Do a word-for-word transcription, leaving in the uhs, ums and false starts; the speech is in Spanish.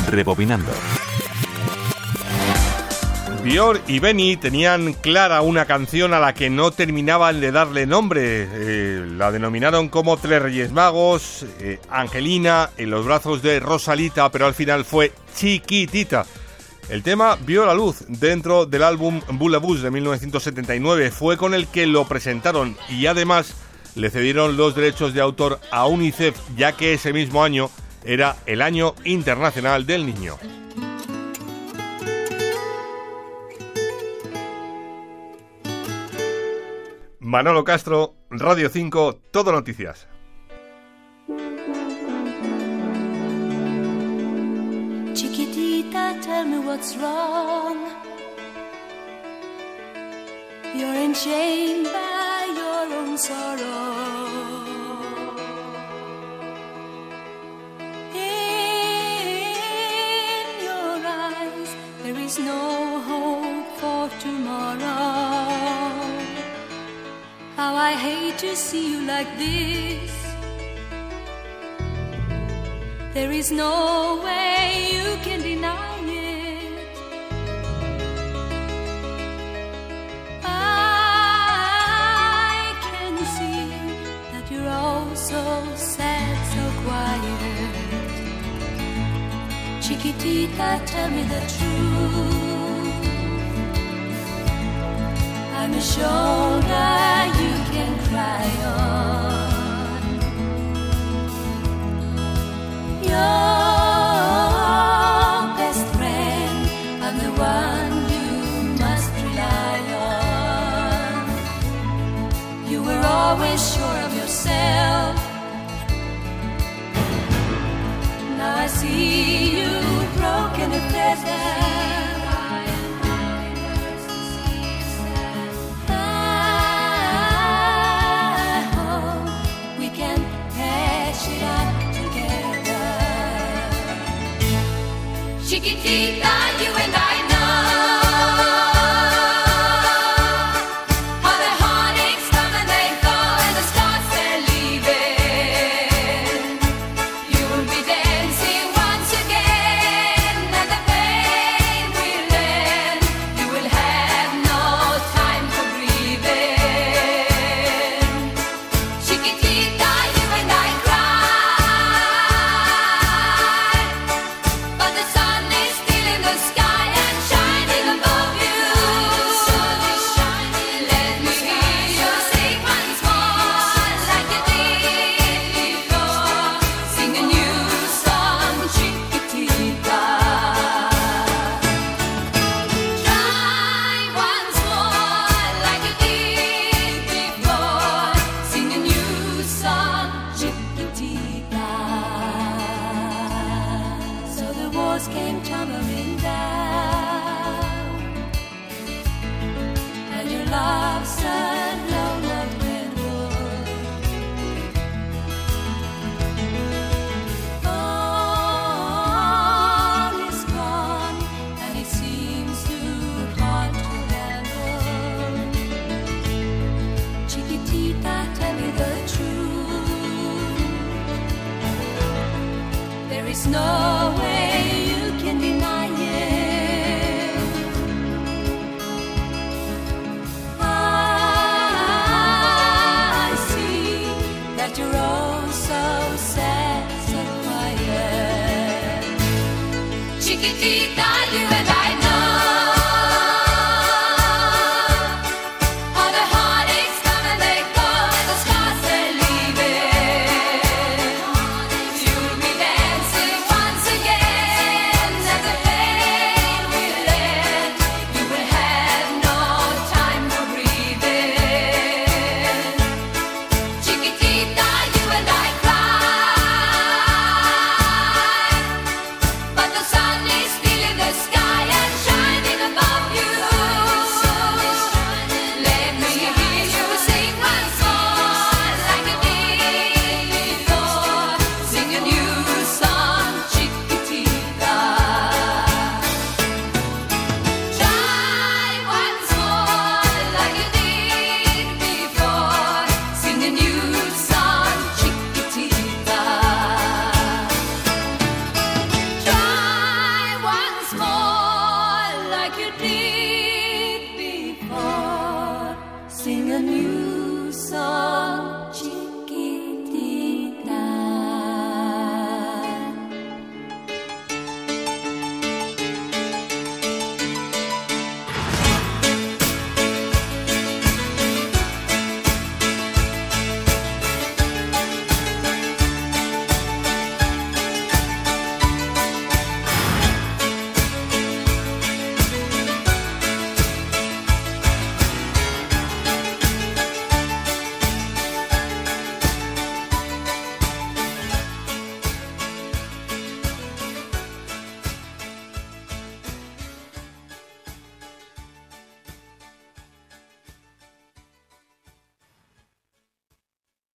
Rebobinando. Björk y Benny tenían clara una canción a la que no terminaban de darle nombre. Eh, la denominaron como Tres Reyes Magos, eh, Angelina, En los brazos de Rosalita, pero al final fue Chiquitita. El tema vio la luz dentro del álbum Boulevard de mil novecientos setenta y nueve. Fue con el que lo presentaron y además le cedieron los derechos de autor a UNICEF, ya que ese mismo año era el Año Internacional del Niño. Manolo Castro, Radio cinco, Todo Noticias. Chiquitita, tell me what's wrong. You're enchained by your own sorrow. In your eyes, there is no hope for tomorrow. How I hate to see you like this. There is no way you can deny it. I can see that you're all so sad, so quiet. Chiquitita, tell me the truth. I'm a shoulder you can cry on. Your best friend, I'm the one you must rely on. You were always sure of yourself. Now I see you broken and feathered. Chiquitita, you and I know how the heartaches come and they go and the stars they're leaving. You will be dancing once again and the pain will end. You will have no time for breathing. Chiquitita, you and I cry, but the sun the sky and shining above you. The sun is shining. Let me hear you sing once more like you did before. Sing a new song, Chiquitita. Try once more like you did before. Sing a new song, Chiquitita. So the walls came tumbling down, and your love's a lone redwood. All is gone, and it seems too hard to handle. Chiquitita, tell me the truth. There is no way you can deny it. I see that you're all so sad, so quiet. Chiquitita, you and I